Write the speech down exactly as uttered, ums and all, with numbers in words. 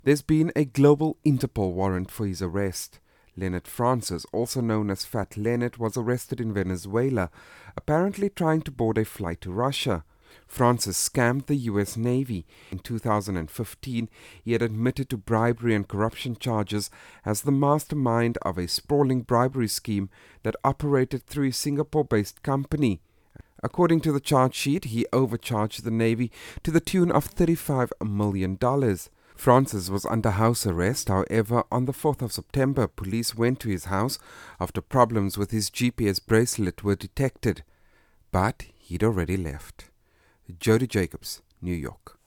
There's been a global Interpol warrant for his arrest. Leonard Francis, also known as Fat Leonard, was arrested in Venezuela, apparently trying to board a flight to Russia. Francis scammed the U S Navy. In two thousand fifteen, he had admitted to bribery and corruption charges as the mastermind of a sprawling bribery scheme that operated through a Singapore-based company. According to the charge sheet, he overcharged the Navy to the tune of thirty-five million dollars. Francis was under house arrest. However, on the fourth of September, police went to his house after problems with his G P S bracelet were detected. But he'd already left. Jody Jacobs, New York.